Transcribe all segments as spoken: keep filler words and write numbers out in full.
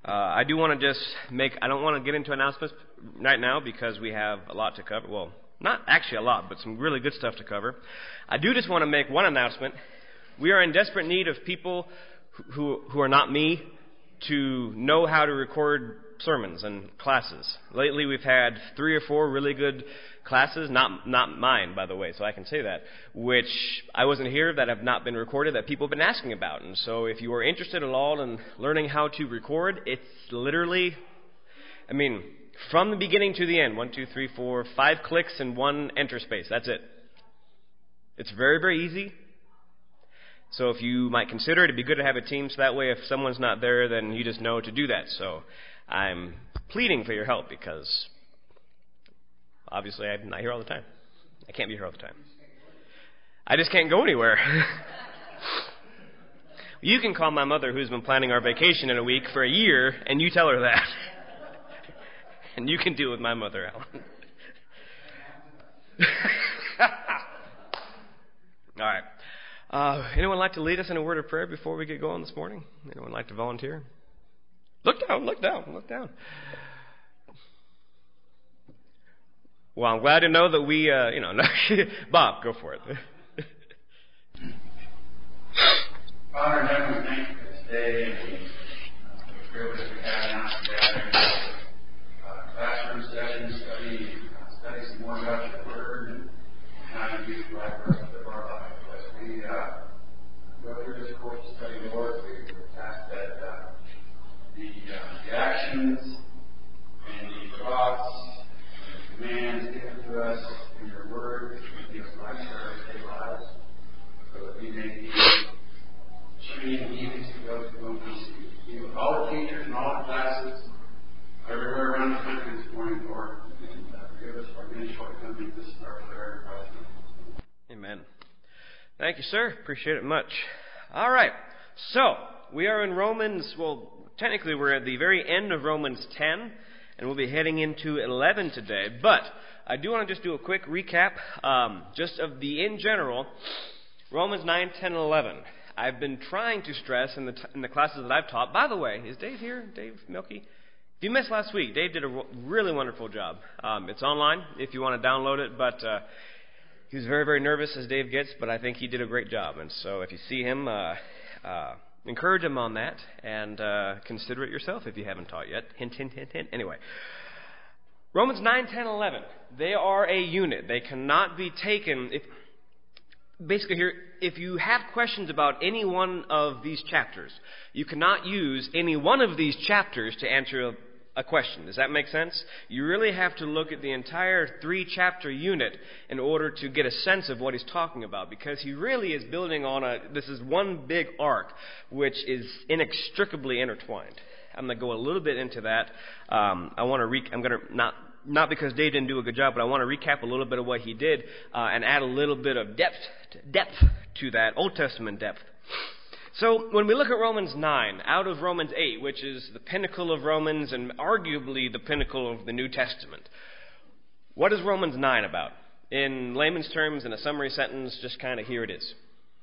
Uh, I do want to just make, I don't want to get into announcements right now because we have a lot to cover. Well, not actually a lot, but some really good stuff to cover. I do just want to make one announcement. We are in desperate need of people who, who are not me to know how to record sermons and classes. Lately we've had three or four really good classes, not not mine, by the way, so I can say that, which I wasn't here, that have not been recorded, that people have been asking about. And so if you are interested at all in learning how to record, it's literally, I mean, from the beginning to the end, one, two, three, four, five clicks and one enter space. That's it. It's very, very easy. So if you might consider it, it'd be good to have a team, so that way if someone's not there, then you just know to do that. So I'm pleading for your help because obviously I'm not here all the time. I can't be here all the time. I just can't go anywhere. You can call my mother, who's been planning our vacation in a week for a year, and you tell her that. And you can deal with my mother, Alan. All right. Uh, anyone like to lead us in a word of prayer before we get going this morning? Anyone like to volunteer? Look down, look down, look down. Well, I'm glad to know that we, uh, you know, Bob, go for it. Father in heaven, we thank you for this day and the privilege we have now together. Uh, classroom sessions, study, uh, study some more about your word and how you use it right for us to live our life. As we uh, go through this course of study, Lord, we ask that uh, the, uh, the actions and the thoughts and the commands given to us in your word be applied to our everyday lives, so that we may be training even to those who don't see. Be with all the teachers and all the classes everywhere around the country this morning, Lord, and uh, forgive us for many shortcomings. This is our prayer in Christ's name. Amen. Thank you, sir. Appreciate it much. All right. So, we are in Romans, well, technically we're at the very end of Romans ten, and we'll be heading into eleven today. But I do want to just do a quick recap, um, just of the, in general, Romans nine, ten, and eleven. I've been trying to stress in the t- in the classes that I've taught. By the way, is Dave here? Dave Milky? If you missed last week, Dave did a w- really wonderful job. Um, it's online if you want to download it, but uh, he was very, very nervous as Dave gets, but I think he did a great job. And so if you see him, uh, uh, encourage him on that, and uh, consider it yourself if you haven't taught yet. Hint, hint, hint, hint. Anyway, Romans nine, ten, eleven. They are a unit. They cannot be taken. If, basically here, if you have questions about any one of these chapters, you cannot use any one of these chapters to answer a, a question. Does that make sense? You really have to look at the entire three-chapter unit in order to get a sense of what he's talking about, because he really is building on a, this is one big arc which is inextricably intertwined. I'm going to go a little bit into that. Um, I want to re- I'm going to not Not because Dave didn't do a good job, but I want to recap a little bit of what he did uh, and add a little bit of depth, depth to that, Old Testament depth. So when we look at Romans nine, out of Romans eight, which is the pinnacle of Romans and arguably the pinnacle of the New Testament, what is Romans nine about? In layman's terms, in a summary sentence, just kind of here it is.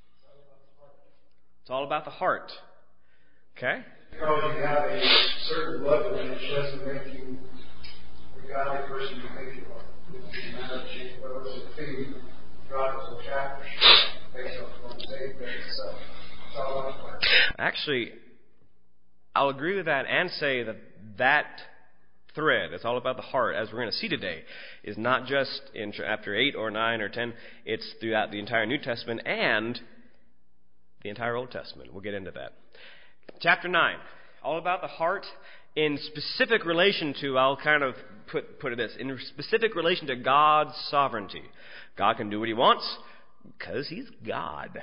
It's all about the heart. Okay? Because you have a certain level which doesn't make you the godly person you think you are. It's a matter of change. Whether it's a theme, God is a chapter based on Romans eight, but it's, uh, it's all about the heart. Actually, I'll agree with that and say that that thread, it's all about the heart, as we're going to see today, is not just in chapter eight or nine or ten. It's throughout the entire New Testament and the entire Old Testament. We'll get into that. Chapter nine, all about the heart in specific relation to, I'll kind of put put it this, in specific relation to God's sovereignty. God can do what he wants because he's God.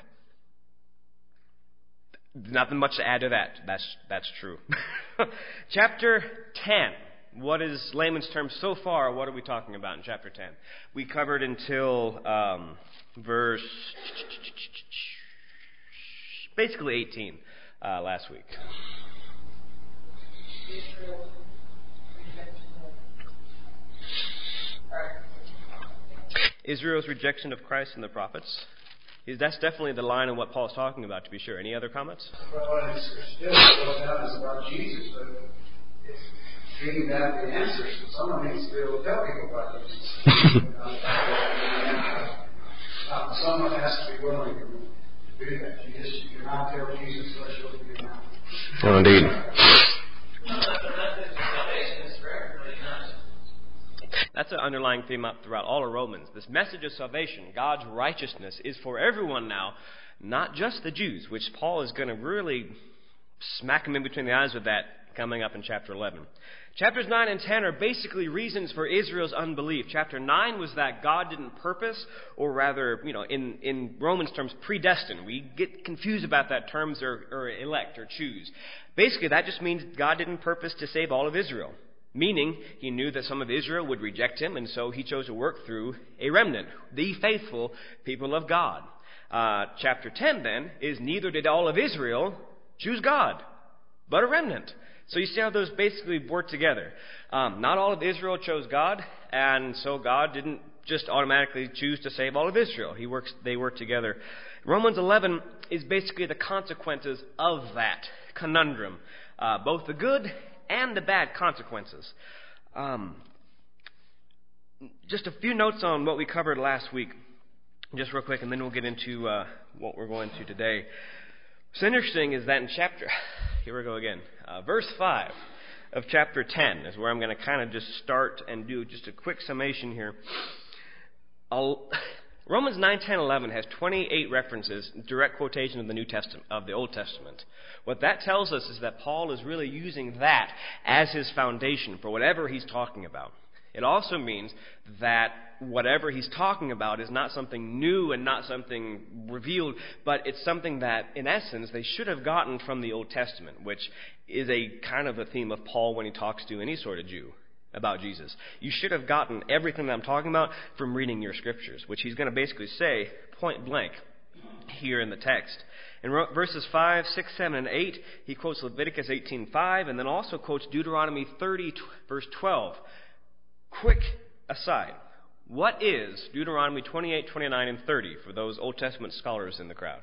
Nothing much to add to that. That's that's true. Chapter ten. What is layman's terms so far? What are we talking about in chapter ten? We covered until um, verse basically eighteen uh, last week. Israel's rejection of Christ and the prophets. That's definitely the line of what Paul's talking about, to be sure. Any other comments? Well, it's still goes down as about Jesus, but it's getting that the answers. So someone needs to be able to tell people about this. uh, someone has to be willing to do that. You just you cannot tell Jesus what you'll do now. Oh, indeed. That's an underlying theme up throughout all of Romans. This message of salvation, God's righteousness, is for everyone now, not just the Jews, which Paul is going to really smack them in between the eyes with that coming up in chapter eleven. Chapters nine and ten are basically reasons for Israel's unbelief. Chapter nine was that God didn't purpose, or rather, you know, in, in Romans terms, predestine. We get confused about that terms or, or elect or choose. Basically, that just means God didn't purpose to save all of Israel. Meaning, he knew that some of Israel would reject him, and so he chose to work through a remnant, the faithful people of God. Uh, chapter ten, then, is neither did all of Israel choose God, but a remnant. So you see how those basically work together. Um, not all of Israel chose God, and so God didn't just automatically choose to save all of Israel. He works; they work together. Romans eleven is basically the consequences of that conundrum, uh, both the good and the bad consequences. Um, just a few notes on what we covered last week, just real quick, and then we'll get into uh, what we're going to today. What's interesting is that in chapter, here we go again, uh, verse five of chapter ten is where I'm going to kind of just start and do just a quick summation here. I'll, Romans nine, ten, eleven has twenty-eight references, direct quotation of the New Testament, of the Old Testament. What that tells us is that Paul is really using that as his foundation for whatever he's talking about. It also means that whatever he's talking about is not something new and not something revealed, but it's something that, in essence, they should have gotten from the Old Testament, which is a kind of a theme of Paul when he talks to any sort of Jew about Jesus. You should have gotten everything that I'm talking about from reading your scriptures, which he's going to basically say point blank here in the text. In verses five, six, seven, and eight, he quotes Leviticus eighteen five, and then also quotes Deuteronomy thirty, verse twelve. Quick aside. What is Deuteronomy twenty-eight, twenty-nine, and thirty for those Old Testament scholars in the crowd?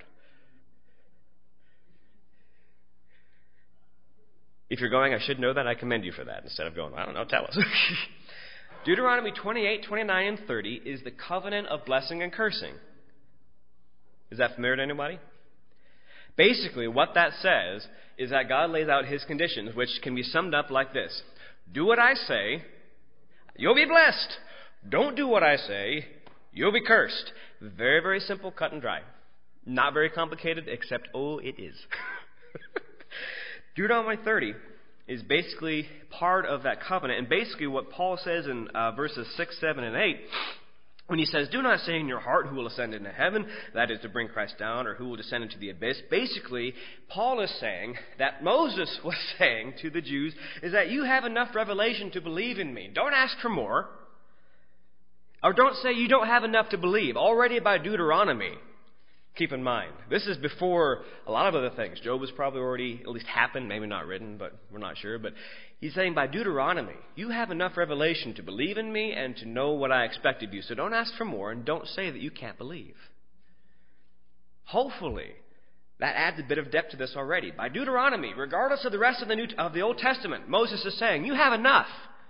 If you're going, I should know that, I commend you for that, instead of going, I don't know, tell us. Deuteronomy twenty-eight, twenty-nine, and thirty is the covenant of blessing and cursing. Is that familiar to anybody? Basically, what that says is that God lays out his conditions, which can be summed up like this. Do what I say, you'll be blessed. Don't do what I say, you'll be cursed. Very, very simple, cut and dry. Not very complicated, except, oh, it is. Deuteronomy thirty is basically part of that covenant. And basically what Paul says in uh, verses six, seven, and eight, when he says, do not say in your heart who will ascend into heaven, that is to bring Christ down, or who will descend into the abyss. Basically, Paul is saying that Moses was saying to the Jews is that you have enough revelation to believe in me. Don't ask for more. Or don't say you don't have enough to believe. Already by Deuteronomy, keep in mind, this is before a lot of other things. Job was probably already at least happened, maybe not written, but we're not sure. But he's saying by Deuteronomy, you have enough revelation to believe in me and to know what I expect of you. So don't ask for more and don't say that you can't believe. Hopefully, that adds a bit of depth to this already. By Deuteronomy, regardless of the rest of the New, of the Old Testament, Moses is saying, you have enough.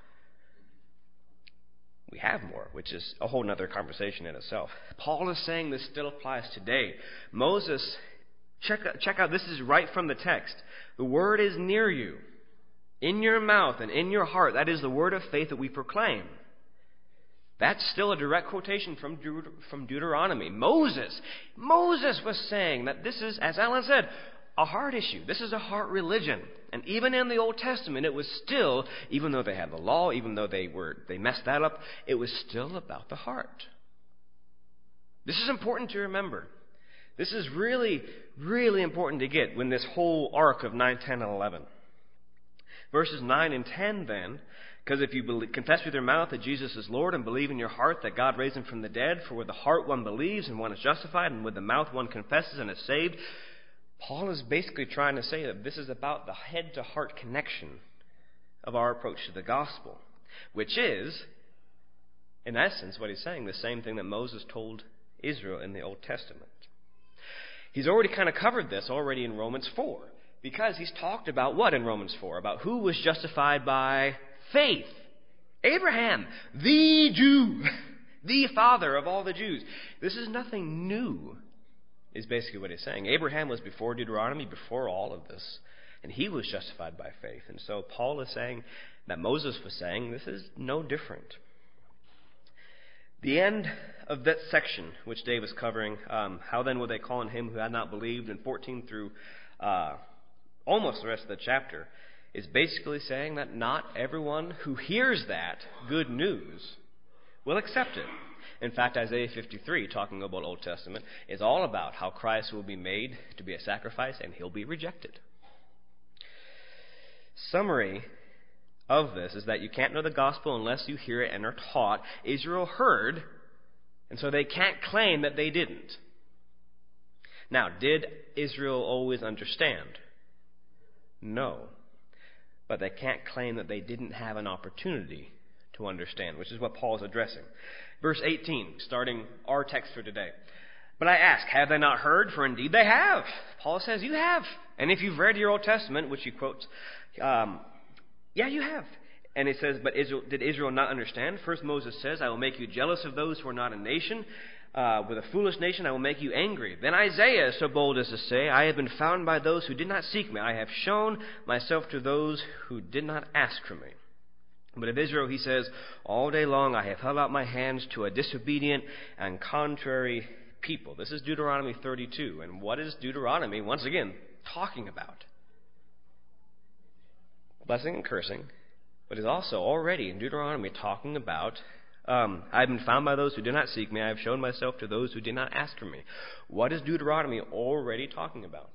We have more, which is a whole other conversation in itself. Paul is saying this still applies today. Moses, check, check out, this is right from the text. The word is near you, in your mouth and in your heart. That is the word of faith that we proclaim. That's still a direct quotation from, Deut- from Deuteronomy. Moses, Moses was saying that this is, as Alan said, a heart issue. This is a heart religion. And even in the Old Testament, it was still, even though they had the law, even though they were they messed that up, it was still about the heart. This is important to remember. This is really, really important to get when this whole arc of nine, ten, and eleven. Verses nine and ten then, because if you believe, confess with your mouth that Jesus is Lord and believe in your heart that God raised him from the dead, for with the heart one believes and one is justified, and with the mouth one confesses and is saved. Paul is basically trying to say that this is about the head-to-heart connection of our approach to the gospel, which is, in essence, what he's saying, the same thing that Moses told Israel in the Old Testament. He's already kind of covered this already in Romans four. Because he's talked about what in Romans four? About who was justified by faith. Abraham, the Jew, the father of all the Jews. This is nothing new, is basically what he's saying. Abraham was before Deuteronomy, before all of this, and he was justified by faith. And so Paul is saying that Moses was saying this is no different. The end of that section, which Dave is covering, um, how then would they call on him who had not believed, in fourteen through uh, almost the rest of the chapter, is basically saying that not everyone who hears that good news will accept it. In fact, Isaiah fifty-three, talking about Old Testament, is all about how Christ will be made to be a sacrifice and he'll be rejected. Summary of this is that you can't know the gospel unless you hear it and are taught. Israel heard, and so they can't claim that they didn't. Now, did Israel always understand? No. But they can't claim that they didn't have an opportunity to understand, which is what Paul is addressing. Verse eighteen, starting our text for today. But I ask, have they not heard? For indeed they have. Paul says, you have. And if you've read your Old Testament, which he quotes, um, yeah, you have. And it says, but Israel, did Israel not understand? First Moses says, I will make you jealous of those who are not a nation. Uh, with a foolish nation I will make you angry. Then Isaiah is so bold as to say, I have been found by those who did not seek me. I have shown myself to those who did not ask for me. But of Israel he says, all day long I have held out my hands to a disobedient and contrary people. This is Deuteronomy thirty-two. And what is Deuteronomy, once again, talking about? Blessing and cursing. But is also already in Deuteronomy talking about Um, I have been found by those who did not seek me. I have shown myself to those who did not ask for me. What is Deuteronomy already talking about?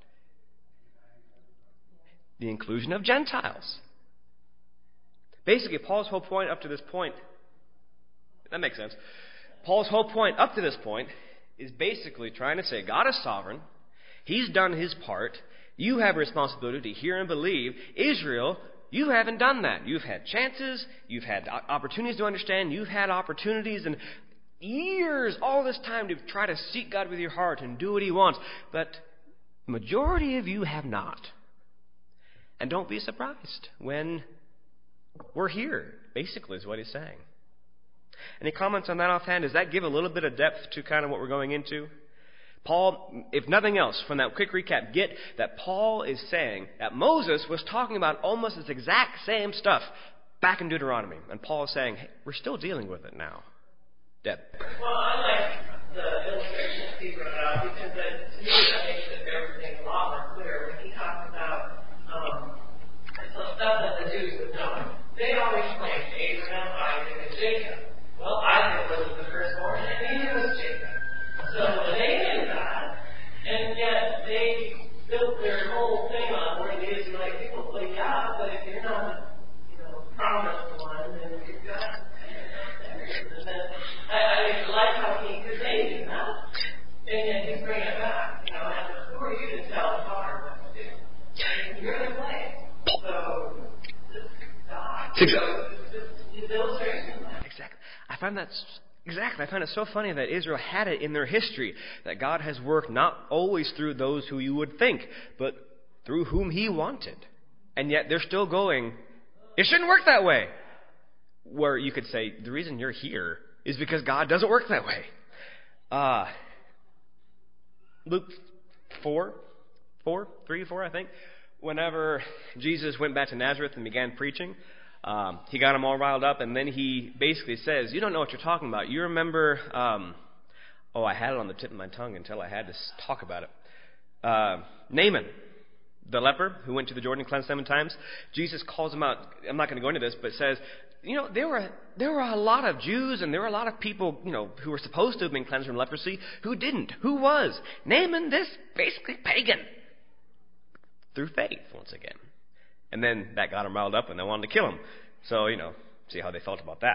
The inclusion of Gentiles. Basically, Paul's whole point up to this point, that makes sense. Paul's whole point up to this point is basically trying to say God is sovereign. He's done his part. You have a responsibility to hear and believe. Israel, you haven't done that. You've had chances. You've had opportunities to understand. You've had opportunities and years, all this time to try to seek God with your heart and do what he wants. But the majority of you have not. And don't be surprised when we're here, basically, is what he's saying. Any comments on that offhand? Does that give a little bit of depth to kind of what we're going into? Paul, if nothing else, from that quick recap, get that Paul is saying that Moses was talking about almost this exact same stuff back in Deuteronomy. And Paul is saying, hey, we're still dealing with it now. Deb. Well, I like the illustration that he brought out because that, to me that makes everything a lot more clear. When he talks about um, the stuff that the Jews have done, they always claim Abraham, Isaac, and Jacob. Well, Isaac was the firstborn, and neither was Jacob. So they knew that, and yet they built their whole thing on where the Israelite people play God, but if you're not, you know, promised one, then you're God. And then, I, I like how he, because they knew that, and yet he's bringing it back. You know, and who are you to tell the farmer what to do? You're the play. So, this is God. So, this is illustration. Exactly. I find that exactly. I find it so funny that Israel had it in their history that God has worked not always through those who you would think, but through whom He wanted, and yet they're still going. It shouldn't work that way. Where you could say the reason you're here is because God doesn't work that way. Uh, Luke four, four, three, four, I think. Whenever Jesus went back to Nazareth and began preaching. Um, he got them all riled up, and then he basically says, you don't know what you're talking about. You remember, um, oh, I had it on the tip of my tongue until I had to talk about it. Uh, Naaman, the leper who went to the Jordan and cleansed seven times. Jesus calls him out. I'm not going to go into this, but says, you know, there were there were a lot of Jews and there were a lot of people, you know, who were supposed to have been cleansed from leprosy who didn't. Who was? Naaman, this basically pagan. Through faith, once again. And then that got them riled up and they wanted to kill him. So, you know, see how they felt about that.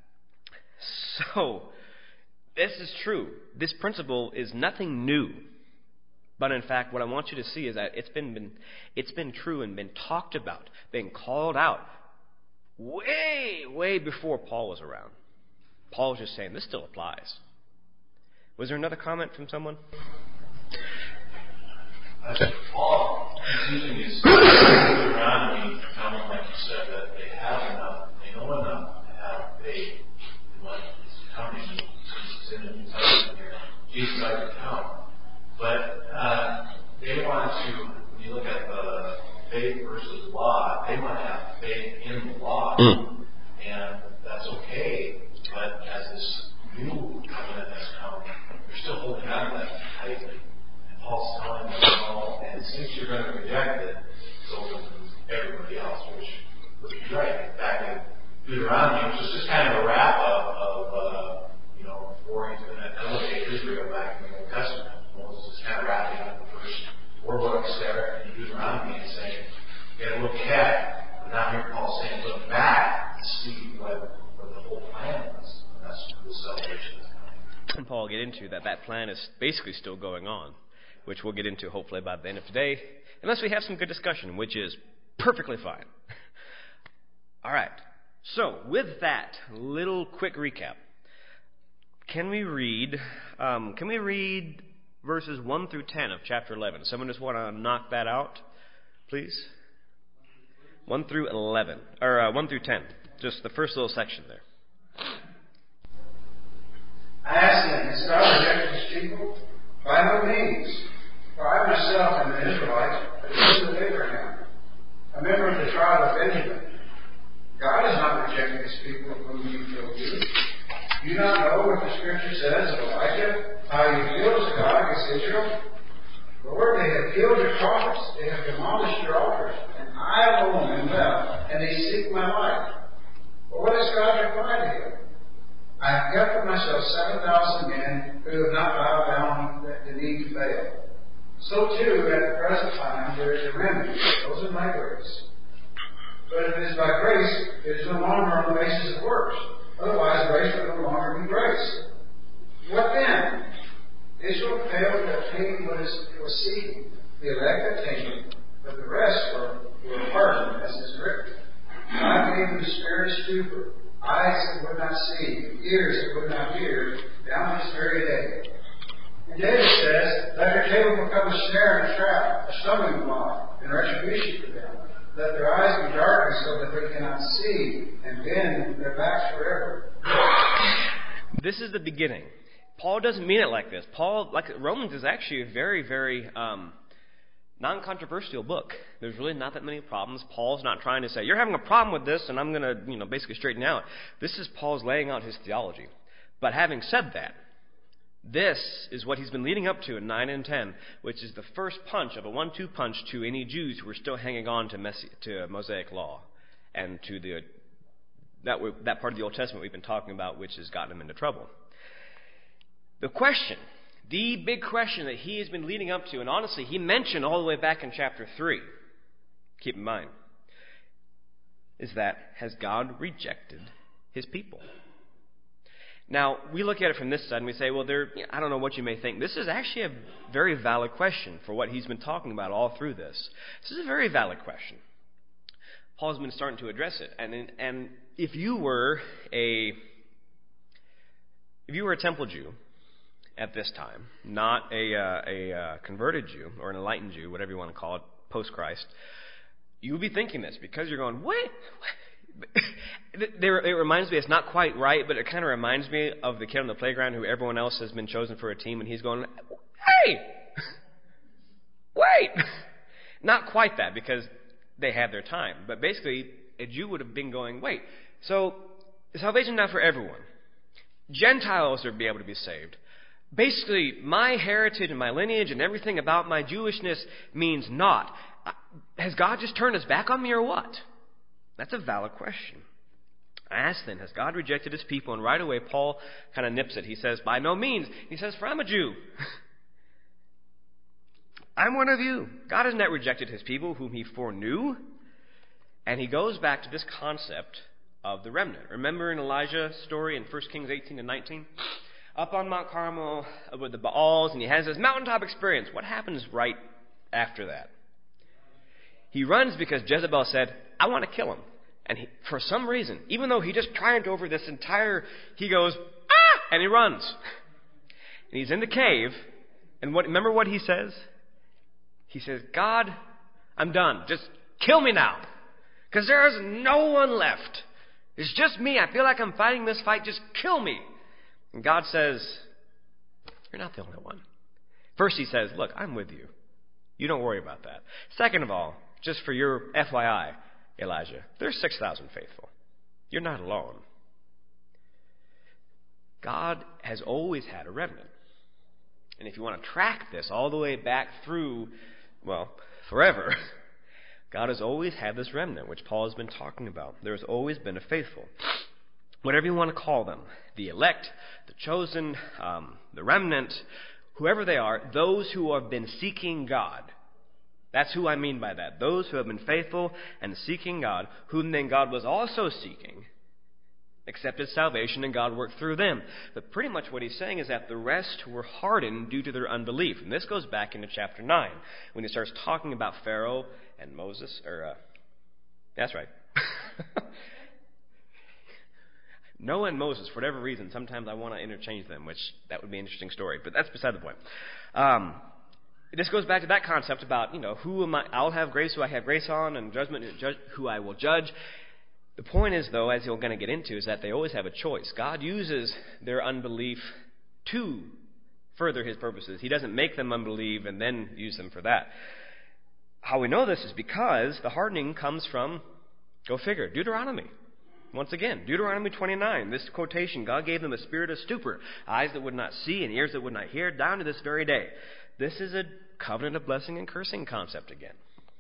So, this is true. This principle is nothing new. But in fact, what I want you to see is that it's been, been it's been true and been talked about, been called out way, way before Paul was around. Paul was just saying, this still applies. Was there another comment from someone? I said, Paul He's using these Deuteronomy telling, like you said, that they have enough, they know enough to have faith in what is coming. It's in the New Testament here. Jesus already come. But uh, they want to, when you look at the faith versus law, they want to have faith in the law. Mm. And that's okay. But as this new covenant has come, they're still holding on to that tightly. And Paul's telling them, no, and since you're going to reject it, it's open to everybody else, which would be right. Back in Deuteronomy, which is just kind of a wrap up of, uh, you know, before he's going to elevate Israel back in the Old Testament. Moses is kind of wrapping up the first four books there in Deuteronomy and saying, you got to look ahead. But now here Paul's saying, look back to see what, what the whole plan was. And that's the salvation that's coming. And Paul will get into that that plan is basically still going on, which we'll get into hopefully by the end of today, unless we have some good discussion, which is perfectly fine. All right. So, with that little quick recap, can we read, um, can we read verses one through ten of chapter eleven? Someone just want to knock that out, please? one through eleven, or uh, one through ten, just the first little section there. I asked them, has God rejected his people? By no means. For I myself am an Israelite, a descendant of Abraham, a member of the tribe of Benjamin. God has not rejected his people whom he killed you. Do you not know what the scripture says of Elijah, how he appeals to God against Israel? Lord, they have killed your prophets, they have demolished your altars, and I alone am left, and they seek my life. But what has God replied to him? I have kept for myself seven thousand men who have not bowed down the knee to Baal. So too, at the present time, there is a remnant, those in my grace. But if it is by grace, it is no longer on the basis of works. Otherwise, grace would no longer be grace. What then? Israel failed to obtain what it was seeking. The elect obtained it, but the rest were, were hardened, as is written. God gave them the spirit of stupor, eyes that would not see, ears that would not hear, down to this very day. And David says, let your table become a snare and a trap, a stumbling block, and retribution for them. Let their eyes be darkened so that they cannot see, and bend their backs forever. This is the beginning. Paul doesn't mean it like this. Paul, like Romans, is actually a very, very um, non-controversial book. There's really not that many problems. Paul's not trying to say, you're having a problem with this, and I'm going to, you know, basically straighten out. This is Paul's laying out his theology. But having said that, this is what he's been leading up to in nine and ten, which is the first punch of a one two punch to any Jews who are still hanging on to, Messi- to Mosaic law and to the that, that part of the Old Testament we've been talking about, which has gotten them into trouble. The question, the big question that he has been leading up to, and honestly, he mentioned all the way back in chapter three, keep in mind, is that, has God rejected his people? Now, we look at it from this side and we say, well, there, I don't know what you may think. This is actually a very valid question for what he's been talking about all through this. This is a very valid question. Paul's been starting to address it. And, and if you were a, if you were a temple Jew at this time, not a, uh, a uh, converted Jew or an enlightened Jew, whatever you want to call it, post-Christ, you would be thinking this because you're going, wait, what? It reminds me, it's not quite right, but it kind of reminds me of the kid on the playground who everyone else has been chosen for a team, and he's going, hey, wait. Not quite that, because they had their time. But basically, a Jew would have been going, wait, so salvation not for everyone. Gentiles are be able to be saved. Basically, my heritage and my lineage and everything about my Jewishness means naught. Has God just turned his back on me or what? That's a valid question. I asked then, has God rejected his people? And right away, Paul kind of nips it. He says, by no means. He says, for I'm a Jew. I'm one of you. God has not rejected his people whom he foreknew. And he goes back to this concept of the remnant. Remember in Elijah's story in First Kings eighteen and nineteen? Up on Mount Carmel with the Baals, and he has this mountaintop experience. What happens right after that? He runs because Jezebel said, I want to kill him. And he, for some reason, even though he just triumphed over this entire, he goes, ah! And he runs. And he's in the cave. And what? Remember what he says? He says, God, I'm done. Just kill me now. Because there is no one left. It's just me. I feel like I'm fighting this fight. Just kill me. And God says, you're not the only one. First he says, look, I'm with you. You don't worry about that. Second of all, just for your F Y I, Elijah, there's six thousand faithful. You're not alone. God has always had a remnant. And if you want to track this all the way back through, well, forever, God has always had this remnant, which Paul has been talking about. There has always been a faithful. Whatever you want to call them, the elect, the chosen, um, the remnant, whoever they are, those who have been seeking God. That's who I mean by that. Those who have been faithful and seeking God, whom then God was also seeking, accepted salvation, and God worked through them. But pretty much what he's saying is that the rest were hardened due to their unbelief. And this goes back into chapter nine, when he starts talking about Pharaoh and Moses, or, uh, that's right. Noah and Moses, for whatever reason, sometimes I want to interchange them, which that would be an interesting story, but that's beside the point. Um, this goes back to that concept about, you know, who am I? I'll have grace who I have grace on, and judgment who I will judge. The point is, though, as you're going to get into, is that they always have a choice. God uses their unbelief to further his purposes. He doesn't make them unbelieve and then use them for that. How we know this is because the hardening comes from, go figure, Deuteronomy. Once again, Deuteronomy twenty-nine, this quotation, God gave them a spirit of stupor, eyes that would not see and ears that would not hear, down to this very day. This is a covenant of blessing and cursing concept again.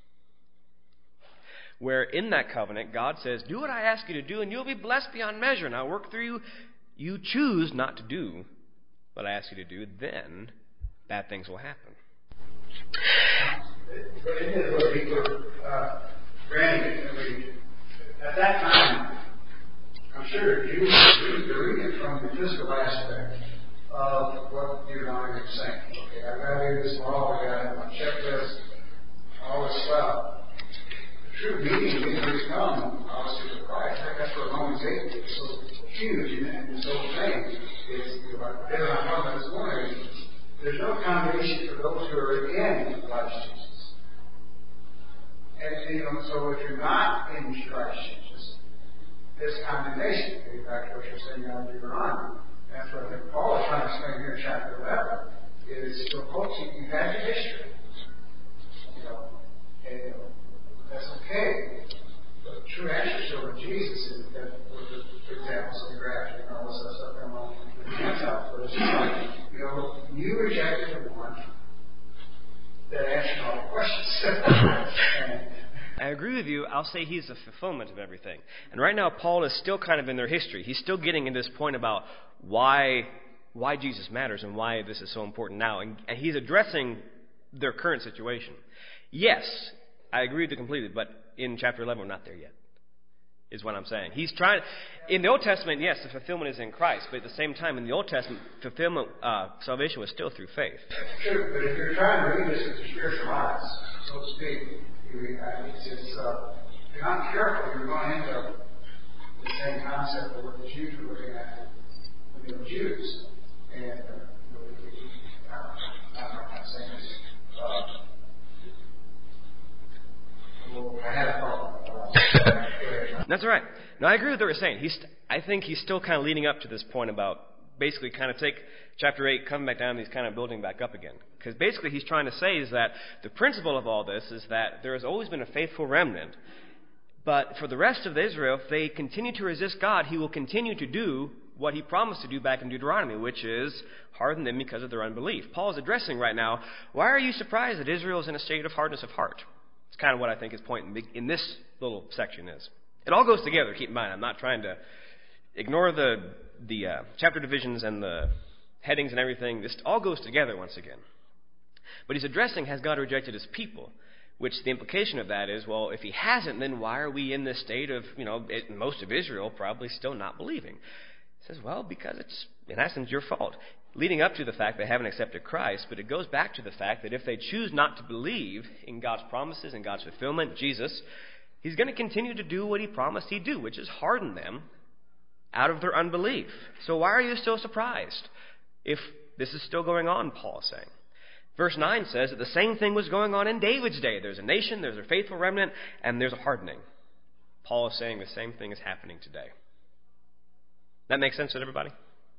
Where in that covenant, God says, do what I ask you to do and you'll be blessed beyond measure. And I'll work through you. You choose not to do what I ask you to do, then bad things will happen. But it is what we were uh, granted. I mean, at that time, I'm sure Jews were reading from the physical aspect of what Deuteronomy is saying. Okay, I've got to do this law, I've got to have my checklist, all this stuff. The true meaning of it is come, obviously, with Christ. That's what Romans eight is so huge in this whole thing. It's, you know, like Peter and I talked about this morning, there's no condemnation for those who are in Christ Jesus. And, you know, so if you're not in Christ Jesus, there's condemnation. Getting back to what you're saying out of Deuteronomy. That's what I think Paul is trying to explain here in chapter eleven. Is, so folks, you've had your history. You know, and, you know, that's okay. But the true answer still in Jesus is that, for example, some grafting and all this other stuff going on with the Gentiles. But it's just like, you know, you rejected the one that answered all the questions. and, I agree with you. I'll say he's the fulfillment of everything. And right now, Paul is still kind of in their history. He's still getting into this point about why why Jesus matters and why this is so important now. And, and he's addressing their current situation. Yes, I agree with you completely, but in chapter eleven, we're not there yet, is what I'm saying. He's trying, in the Old Testament, yes, the fulfillment is in Christ, but at the same time, in the Old Testament, fulfillment, uh, salvation was still through faith. True, but if you're trying to read this with your spiritual eyes, so to speak, It's, it's, uh, if you're not careful, you're going to end up with the same concept of what the Jews were looking at when they were Jews. And, uh, you know, we, we, I don't know how I'm saying this. Uh, well, I had a thought. Uh, That's right. No, I agree with what you're saying. He's, I think he's still kind of leading up to this point about basically kind of take chapter eight, come back down, and he's kind of building back up again. Because basically he's trying to say is that the principle of all this is that there has always been a faithful remnant. But for the rest of Israel, if they continue to resist God, he will continue to do what he promised to do back in Deuteronomy, which is harden them because of their unbelief. Paul is addressing right now, why are you surprised that Israel is in a state of hardness of heart? It's kind of what I think his point in this little section is. It all goes together, keep in mind. I'm not trying to ignore the, the uh, chapter divisions and the headings and everything. This all goes together once again. But he's addressing, has God rejected his people? Which the implication of that is, well, if he hasn't, then why are we in this state of, you know, it, most of Israel probably still not believing? He says, well, because it's, in essence, your fault. Leading up to the fact they haven't accepted Christ, but it goes back to the fact that if they choose not to believe in God's promises and God's fulfillment, Jesus, he's going to continue to do what he promised he'd do, which is harden them out of their unbelief. So why are you still surprised if this is still going on, Paul is saying? Verse nine says that the same thing was going on in David's day. There's a nation, there's a faithful remnant, and there's a hardening. Paul is saying the same thing is happening today. That makes sense to everybody?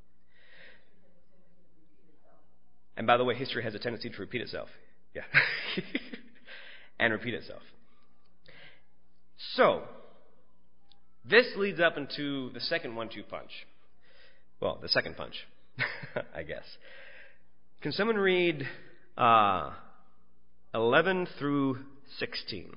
And by the way, history has a tendency to repeat itself. Yeah. And repeat itself. So, this leads up into the second one two punch. Well, the second punch, I guess. Can someone read uh, eleven through sixteen?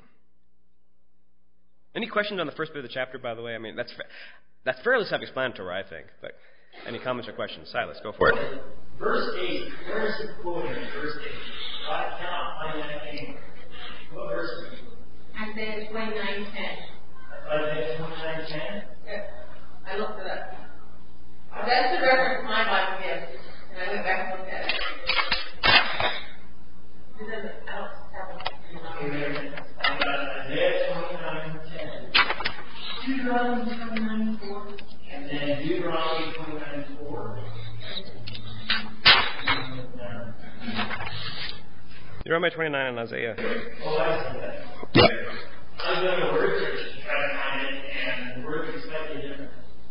Any questions on the first bit of the chapter, by the way? I mean, that's fa- that's fairly self-explanatory, I think. But any comments or questions? Silas, go for it. Verse eight, where is the quote in verse eight? I cannot find that anywhere. What verse is it? Isaiah twenty-nine ten. Isaiah twenty-nine ten? Yes. I looked it up. That's the reference my Bible gives. And I went back and looked at it. It doesn't, I don't have it. Isaiah twenty-nine ten. Deuteronomy twenty-nine four. And then Deuteronomy twenty-nine four. Deuteronomy twenty-nine and Isaiah. Oh, I see that. I was doing a word search to try to find it, and the words are slightly different.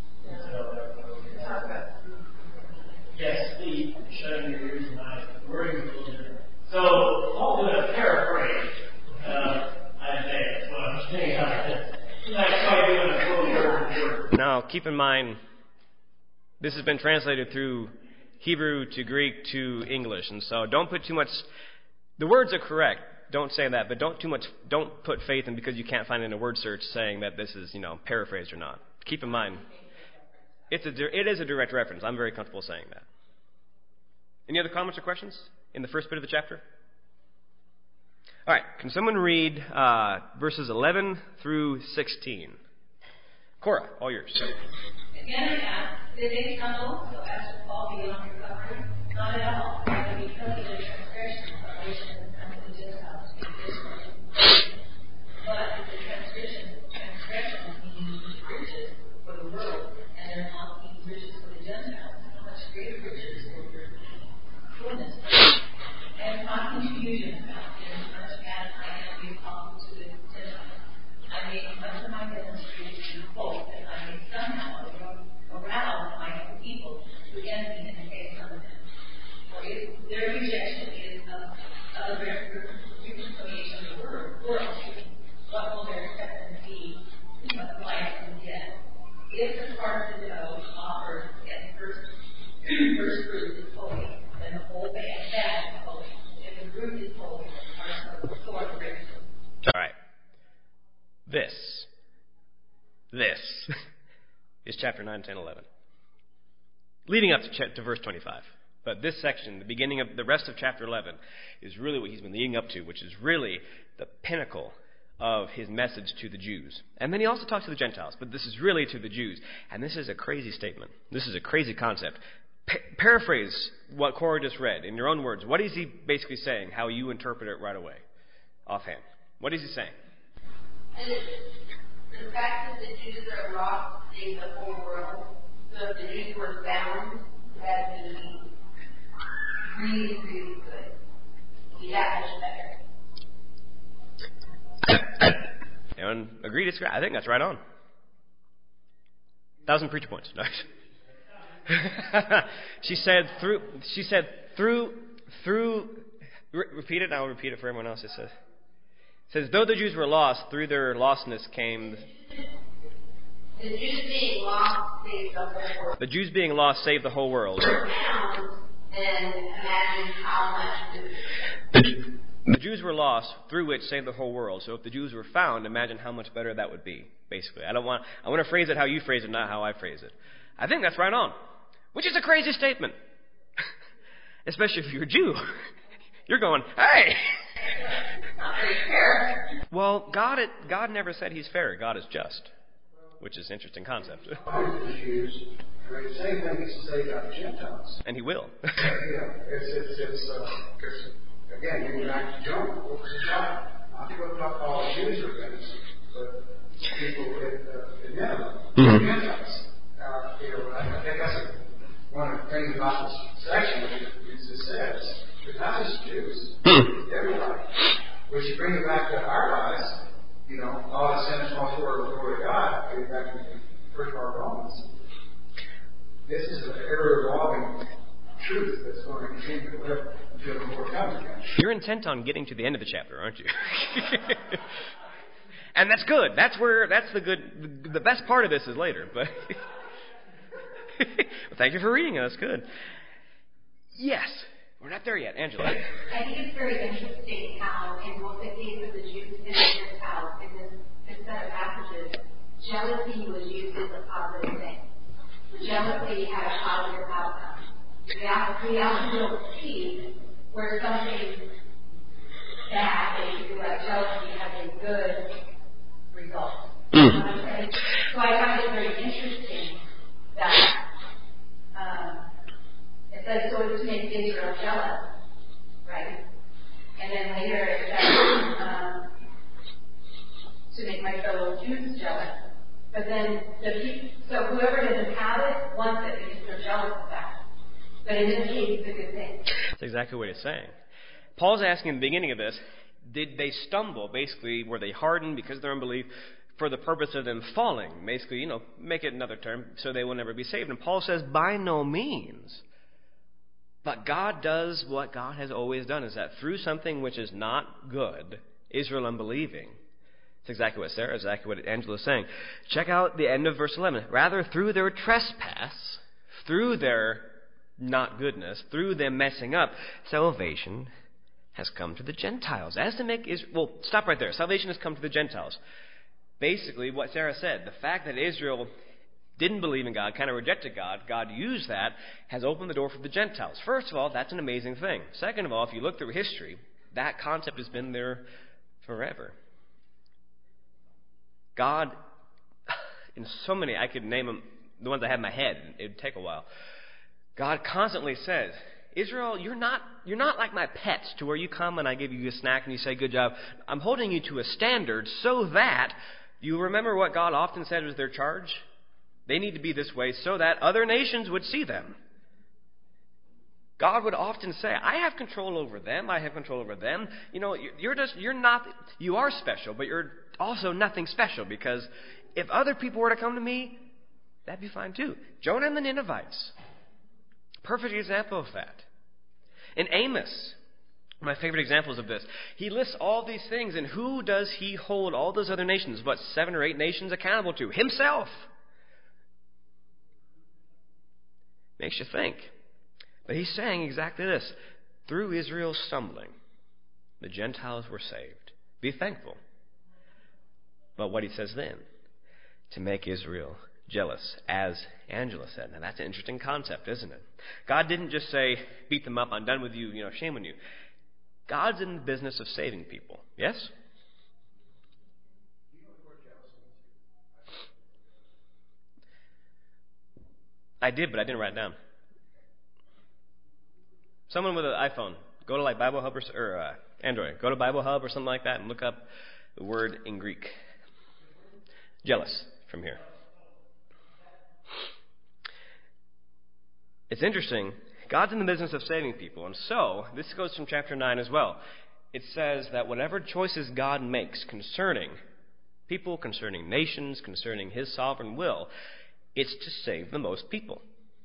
So, yes, sleep, shutting your ears and eyes. The wording is a little different. So, Paul did a paraphrase of Isaiah. That's what I'm saying. I'm not quite doing a full word for word. Now, keep in mind, this has been translated through Hebrew to Greek to English, and so don't put too much. The words are correct. Don't say that, but don't too much. Don't put faith in because you can't find it in a word search saying that this is, you know, paraphrased or not. Keep in mind, it's a it is a direct reference. I'm very comfortable saying that. Any other comments or questions in the first bit of the chapter? All right. Can someone read uh, verses eleven through sixteen? Cora, all yours. Again I ask, did they stumble so as to fall beyond recovery? Not at all, but because of their transgression, salvation has come to the Gentiles to be disciplined. But if the transgression, transgression means riches for the world, and their not means riches for the Gentiles, how much greater riches will your fullness be? I am not confusion about it as much as I am the apostle to the Gentiles. I make much of my ministry to both, that I may somehow arouse my people to envy and hate some of them. For if their rejection is of, of the reconciliation of the world, world, what will their acceptance be but life and death? If the part of the dough offered as first, first fruit is holy, then the whole bag is holy. If the root is holy, the part of the sword breaks. All right. This, this is chapter nine, ten, eleven. Leading up to, ch- to verse twenty-five. But this section, the beginning of the rest of chapter eleven, is really what he's been leading up to, which is really the pinnacle of his message to the Jews. And then he also talks to the Gentiles, but this is really to the Jews. And this is a crazy statement. This is a crazy concept. Pa- paraphrase what Cora just read in your own words. What is he basically saying? How you interpret it right away, offhand. What is he saying? And it, the fact that the Jews are lost in the whole world, so if the Jews were found, that would be really, really good. Be that much better. Anyone agree, disagree? I think that's right on. Thousand preacher points. Nice. she said through. She said through. Through. Re- repeat it. I'll repeat it for everyone else. It says. It says, though the Jews were lost, through their lostness came... The Jews being lost saved the whole world. The Jews being lost saved the whole world. Found, and imagine how much... The, the Jews were lost, through which saved the whole world. So if the Jews were found, imagine how much better that would be, basically. I don't want... I want to phrase it how you phrase it, not how I phrase it. I think that's right on. Which is a crazy statement. Especially if you're a Jew. You're going, hey... Not very fair. Well, God it, God never said he's fair. God is just, which is an interesting concept. The Jews, I mean, the same thing is to say about the Gentiles. And he will. yeah, it's, it's, it's, uh, it's, again, you back to Jonah. What was his job? Not to go talk to all the Jews or things, but people in, uh, in Nineveh, mm-hmm. Gentiles. Uh, you know, I, I think that's a, one of the things about this section, which it, it says, it's not just Jews. to our lives, you know, all the sinners fall short of the glory of God, getting back to the first part of Romans, this is an ever-evolving truth that's going to continue to live until the Lord comes again. You're intent on getting to the end of the chapter, aren't you? And that's good. That's where, that's the good, the best part of this is later. But well, thank you for reading it. That's good. Yes. We're not there yet. Angela. I think it's very interesting how, in both the case of the Jews and the Gentiles, in this, this set of passages, jealousy was used as a positive thing. Jealousy had a positive outcome. We often don't see where something bad, basically like jealousy, has a good result. Mm. Um, so I find it very interesting that um, it says, so as to make Israel jealous, right? And then later it says, um, to make my fellow Jews jealous. But then, the people, so whoever doesn't have it wants it because they're jealous of that. But in this case, it's a good thing. That's exactly what it's saying. Paul's asking in the beginning of this, did they stumble? Basically, were they hardened because of their unbelief for the purpose of them falling? Basically, you know, make it another term, so they will never be saved. And Paul says, by no means. But God does what God has always done, is that through something which is not good, Israel unbelieving, that's exactly what Sarah, exactly what Angela is saying. Check out the end of verse eleven. Rather, through their trespass, through their not goodness, through them messing up, salvation has come to the Gentiles. As to make Israel, well, stop right there. Salvation has come to the Gentiles. Basically, what Sarah said, the fact that Israel didn't believe in God, kind of rejected God, God used that, has opened the door for the Gentiles. First of all, that's an amazing thing. Second of all, if you look through history, that concept has been there forever. God, in so many, I could name them, the ones I have in my head, it would take a while. God constantly says, Israel, you're not, you're not like my pets to where you come and I give you a snack and you say, good job. I'm holding you to a standard so that you remember what God often said was their charge. They need to be this way so that other nations would see them. God would often say, I have control over them. I have control over them. You know, you're just, you're not, you are special, but you're also nothing special, because if other people were to come to me, that'd be fine too. Jonah and the Ninevites. Perfect example of that. In Amos, my favorite examples of this, he lists all these things, and who does he hold all those other nations, what, seven or eight nations accountable to? Himself. Makes you think. But he's saying exactly this. Through Israel's stumbling, the Gentiles were saved. Be thankful. But what he says then, to make Israel jealous, as Angela said. Now that's an interesting concept, isn't it? God didn't just say, beat them up, I'm done with you, you know, shame on you. God's in the business of saving people. Yes? I did, but I didn't write it down. Someone with an iPhone, go to like Bible Hub or, or uh, Android, go to Bible Hub or something like that and look up the word in Greek. Jealous from here. It's interesting. God's in the business of saving people. And so, this goes from chapter nine as well. It says that whatever choices God makes concerning people, concerning nations, concerning His sovereign will, it's to save the most people.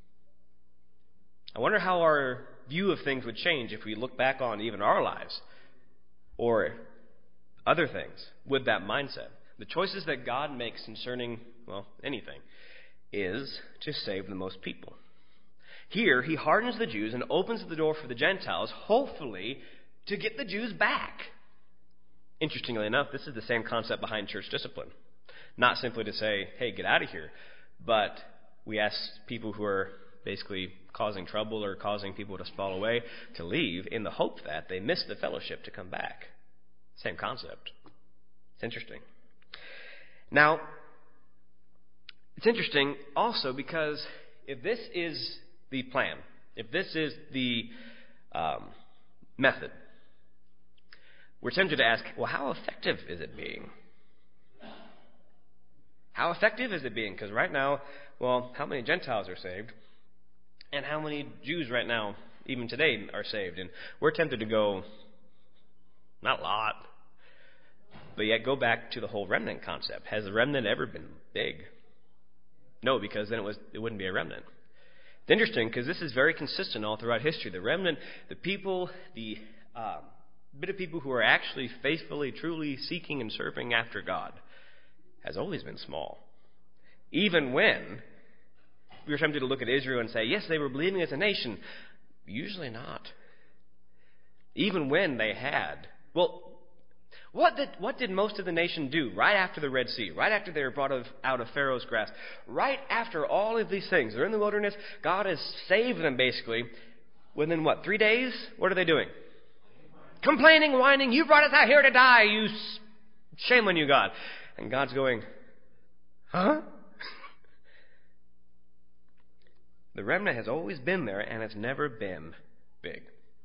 I wonder how our view of things would change if we look back on even our lives or other things with that mindset. The choices that God makes concerning, well, anything, is to save the most people. Here, He hardens the Jews and opens the door for the Gentiles, hopefully to get the Jews back. Interestingly enough, this is the same concept behind church discipline. Not simply to say, hey, get out of here, but we ask people who are basically causing trouble or causing people to fall away to leave in the hope that they miss the fellowship to come back. Same concept. It's interesting. Now, it's interesting also because if this is the plan, if this is the um, method, we're tempted to ask, well, how effective is it being? How effective is it being? Because right now, well, how many Gentiles are saved? And how many Jews right now, even today, are saved? And we're tempted to go, not a lot. But yet go back to the whole remnant concept. Has the remnant ever been big? No, because then it was it wouldn't be a remnant. It's interesting because this is very consistent all throughout history. The remnant, the people, the um, bit of people who are actually faithfully, truly seeking and serving after God has always been small. Even when we were tempted to look at Israel and say, yes, they were believing as a nation. Usually not. Even when they had. Well, what did, what did most of the nation do right after the Red Sea, right after they were brought out of Pharaoh's grasp, right after all of these things? They're in the wilderness. God has saved them, basically. Within, what, three days? What are they doing? Complaining, whining. You brought us out here to die. You s- shame on you, God. And God's going, huh? The remnant has always been there, and it's never been big.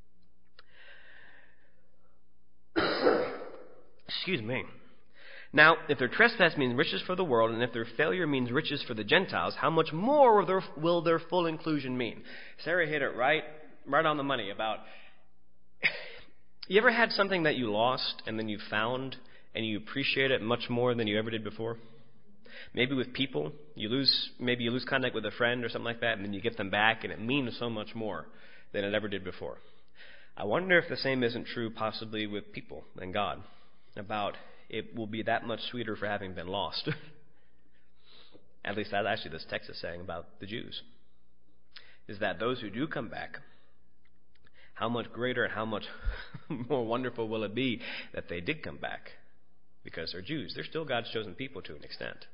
Excuse me. Now, if their trespass means riches for the world, and if their failure means riches for the Gentiles, how much more will their, will their full inclusion mean? Sarah hit it right, right on the money about, you ever had something that you lost and then you found and you appreciate it much more than you ever did before? Maybe with people, you lose, maybe you lose contact with a friend or something like that, and then you get them back and it means so much more than it ever did before. I wonder if the same isn't true possibly with people and God, about it will be that much sweeter for having been lost. At least that's actually this text is saying about the Jews. Is that those who do come back, how much greater and how much more wonderful will it be that they did come back? Because they're Jews. They're still God's chosen people to an extent.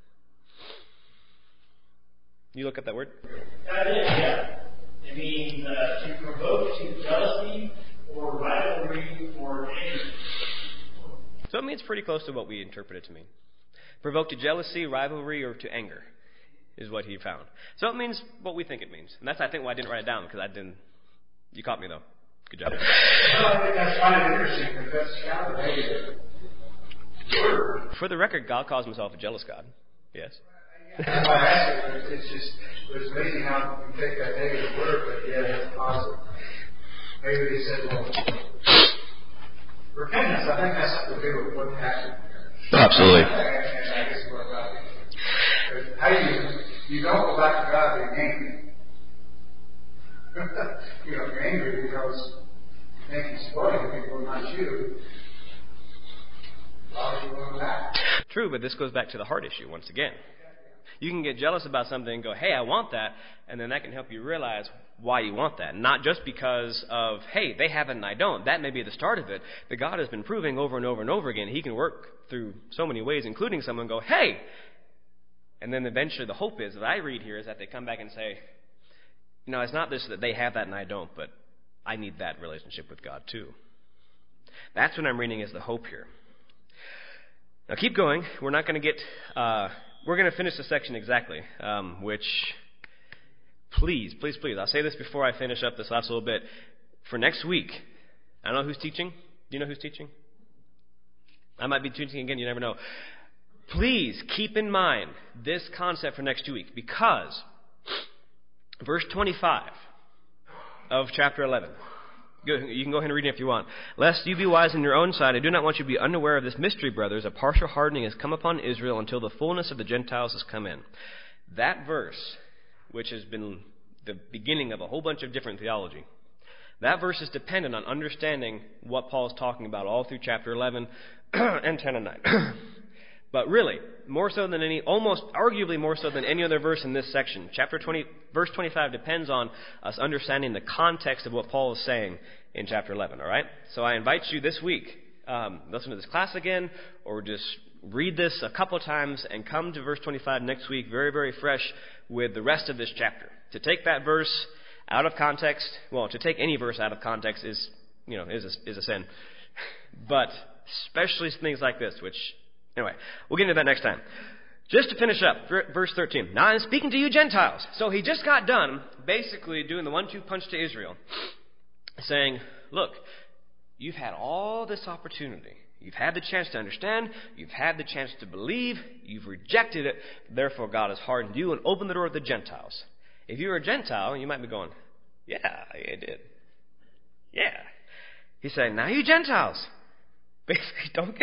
You look up that word? That is, yeah. It means uh, to provoke to jealousy or rivalry or anger. So it means pretty close to what we interpret it to mean. Provoke to jealousy, rivalry, or to anger is what he found. So it means what we think it means. And that's, I think, why I didn't write it down, because I didn't... You caught me, though. Good job. Well, I think that's kind of interesting, because that's kind of a negative word. For the record, God calls himself a jealous God. Yes. That's why I asked it, but it's just, it's amazing how you take that negative word, but yet it's positive. Maybe they said, well, repentance, I think has something to do with what happened. Absolutely. And, and I guess what God is. How do you, you don't go back to God being angry. You know, you're angry because you think he's spoiling people, not you. Why would you go back? True, but this goes back to the heart issue once again. You can get jealous about something and go, hey, I want that, and then that can help you realize why you want that. Not just because of, hey, they have it and I don't. That may be the start of it. But God has been proving over and over and over again he can work through so many ways, including someone go, hey! And then eventually the hope is, that I read here, is that they come back and say, you know, it's not this that they have that and I don't, but I need that relationship with God too. That's what I'm reading as the hope here. Now keep going. We're not going to get... Uh, We're going to finish the section exactly, um, which, please, please, please, I'll say this before I finish up this last little bit. For next week, I don't know who's teaching. Do you know who's teaching? I might be teaching again, you never know. Please keep in mind this concept for next two weeks, because verse twenty-five of chapter eleven, you can go ahead and read it if you want. Lest you be wise in your own sight, I do not want you to be unaware of this mystery, brothers. A partial hardening has come upon Israel until the fullness of the Gentiles has come in. That verse, which has been the beginning of a whole bunch of different theology, that verse is dependent on understanding what Paul is talking about all through chapter eleven and ten and nine. But really, more so than any, almost arguably more so than any other verse in this section, chapter twenty, verse twenty-five depends on us understanding the context of what Paul is saying in chapter eleven, all right? So I invite you this week, um, listen to this class again, or just read this a couple of times and come to verse twenty-five next week very, very fresh with the rest of this chapter. To take that verse out of context, well, to take any verse out of context is, you know, is a, is a sin. But especially things like this, which... Anyway, we'll get into that next time. Just to finish up, verse thirteen. Now I'm speaking to you Gentiles. So he just got done basically doing the one two punch to Israel, saying, look, you've had all this opportunity. You've had the chance to understand. You've had the chance to believe. You've rejected it. Therefore, God has hardened you and opened the door to the Gentiles. If you were a Gentile, you might be going, yeah, I did. Yeah. He's saying, now you Gentiles, basically don't get...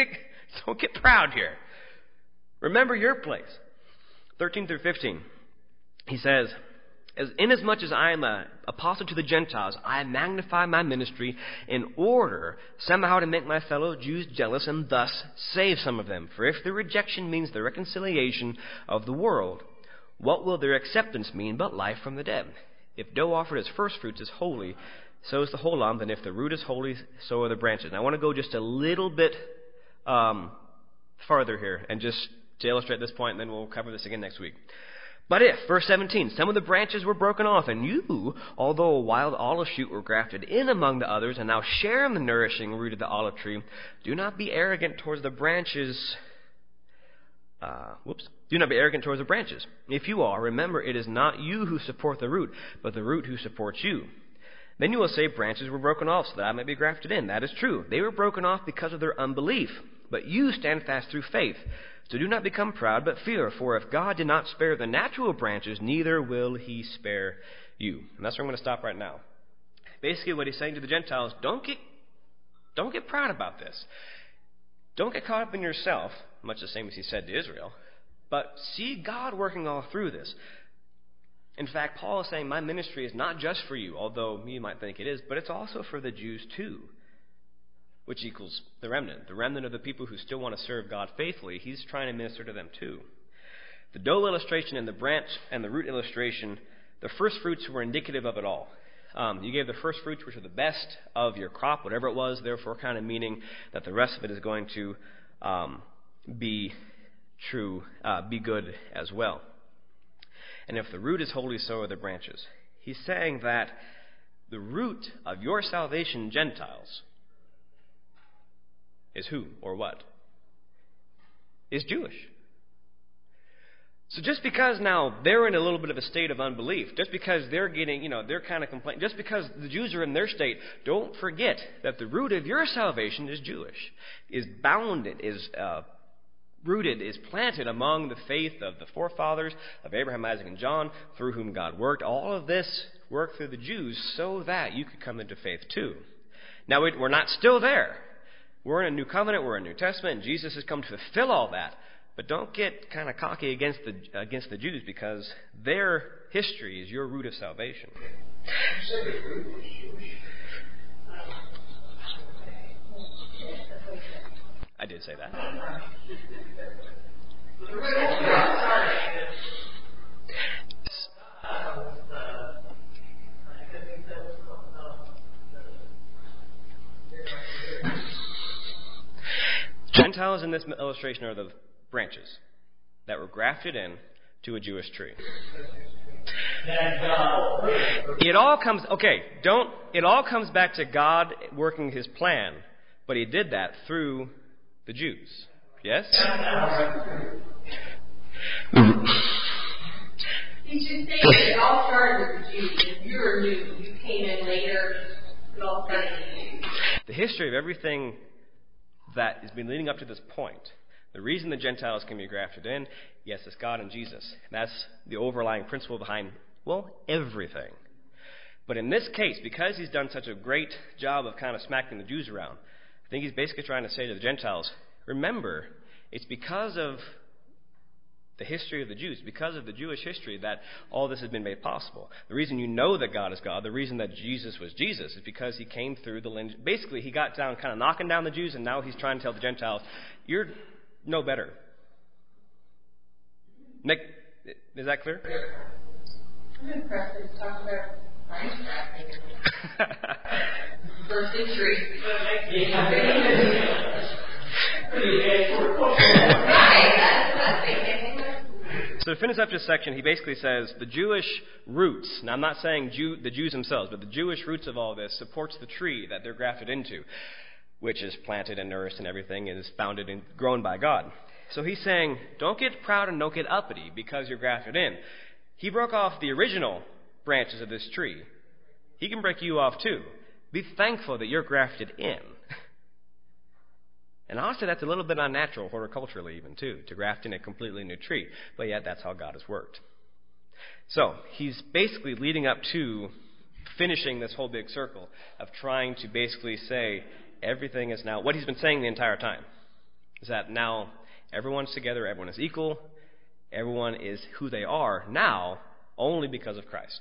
Don't get proud here. Remember your place. thirteen through fifteen. He says, As, inasmuch as I am an apostle to the Gentiles, I magnify my ministry in order somehow to make my fellow Jews jealous and thus save some of them. For if the rejection means the reconciliation of the world, what will their acceptance mean but life from the dead? If dough offered as first fruits is holy, so is the whole lump, and if the root is holy, so are the branches. And I want to go just a little bit um, farther here, and just to illustrate this point, and then we'll cover this again next week. But if, verse seventeen, some of the branches were broken off, and you, although a wild olive shoot, were grafted in among the others, and now share in the nourishing root of the olive tree, do not be arrogant towards the branches. Uh, whoops. Do not be arrogant towards the branches. If you are, remember it is not you who support the root, but the root who supports you. Then you will say, branches were broken off so that I may be grafted in. That is true. They were broken off because of their unbelief. But you stand fast through faith. So do not become proud, but fear. For if God did not spare the natural branches, neither will he spare you. And that's where I'm going to stop right now. Basically what he's saying to the Gentiles, don't get, don't get proud about this. Don't get caught up in yourself, much the same as he said to Israel. But see God working all through this. In fact, Paul is saying, my ministry is not just for you, although you might think it is, but it's also for the Jews too, which equals the remnant. The remnant of the people who still want to serve God faithfully, he's trying to minister to them too. The dough illustration and the branch and the root illustration, the first fruits were indicative of it all. Um, you gave the first fruits, which are the best of your crop, whatever it was, therefore kind of meaning that the rest of it is going to um, be true, uh, be good as well. And if the root is holy, so are the branches. He's saying that the root of your salvation, Gentiles, is who or what? Is Jewish. So just because now they're in a little bit of a state of unbelief, just because they're getting, you know, they're kind of complaining, just because the Jews are in their state, don't forget that the root of your salvation is Jewish, is bounded, is uh, rooted, is planted among the faith of the forefathers of Abraham, Isaac, and John, through whom God worked. All of this worked through the Jews so that you could come into faith too. Now, we're not still there. We're in a new covenant, we're in a New Testament, and Jesus has come to fulfill all that. But don't get kind of cocky against the against the Jews, because their history is your root of salvation. I did say that. Gentiles in this illustration are the branches that were grafted in to a Jewish tree. It all comes, okay, don't, it all comes back to God working his plan, but he did that through the Jews. Yes? He's just saying that it all started with the Jews. If you're new, you came in later, it all started with the Jews. The history of everything that has been leading up to this point, the reason the Gentiles can be grafted in, yes, it's God and Jesus. That's the overlying principle behind, well, everything. But in this case, because he's done such a great job of kind of smacking the Jews around, I think he's basically trying to say to the Gentiles, remember, it's because of the history of the Jews, because of the Jewish history, that all this has been made possible. The reason you know that God is God, the reason that Jesus was Jesus, is because he came through the lineage. Basically, he got down, kind of knocking down the Jews, and now he's trying to tell the Gentiles, you're no better. Nick, is that clear? I'm impressed that you talked about Minecraft. First century. So to finish up this section, he basically says the Jewish roots, now I'm not saying Jew, the Jews themselves, but the Jewish roots of all this supports the tree that they're grafted into, which is planted and nourished and everything, and is founded and grown by God. So he's saying, don't get proud and don't get uppity because you're grafted in. He broke off the original branches of this tree. He can break you off too. Be thankful that you're grafted in. And honestly, that's a little bit unnatural, horticulturally even too, to graft in a completely new tree. But yet, that's how God has worked. So, he's basically leading up to finishing this whole big circle of trying to basically say everything is now, what he's been saying the entire time. is that now everyone's together, everyone is equal, everyone is who they are now only because of Christ.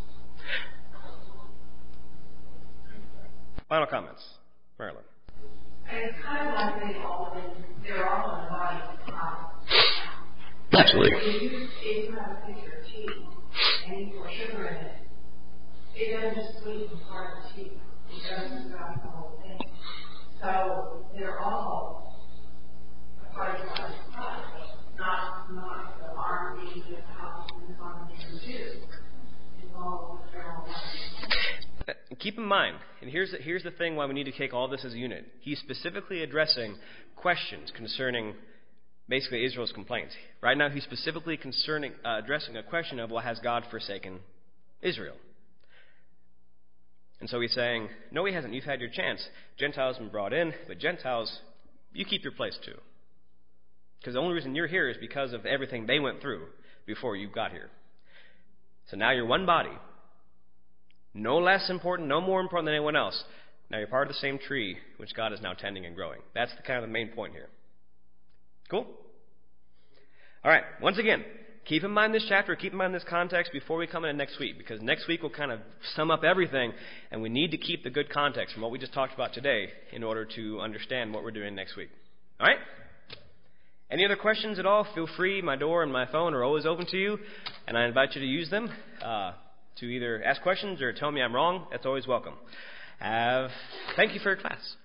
Final comments. Marilyn. It's kind of like they all they're all in the body of Christ. Absolutely. If you, if you have a pitcher of tea and you pour sugar in it, it doesn't just sweeten part of the tea. It doesn't throughout the whole thing. So they're all a part of the body of Christ, not not the army, the house, and the army, and the Jews. It's all they're all one. Keep in mind, and here's the, here's the thing why we need to take all this as a unit. He's specifically addressing questions concerning basically Israel's complaints. Right now he's specifically concerning uh, addressing a question of, well, has God forsaken Israel? And so he's saying, no, he hasn't. You've had your chance. Gentiles have been brought in, but Gentiles, you keep your place too. Because the only reason you're here is because of everything they went through before you got here. So now you're one body. No less important, no more important than anyone else. Now you're part of the same tree, which God is now tending and growing. That's the kind of the main point here. Cool? All right. Once again, keep in mind this chapter, keep in mind this context before we come in next week, because next week will kind of sum up everything, and we need to keep the good context from what we just talked about today in order to understand what we're doing next week. All right? Any other questions at all? Feel free. My door and my phone are always open to you, and I invite you to use them. Uh, to either ask questions or tell me I'm wrong. That's always welcome. Uh, thank you for your class.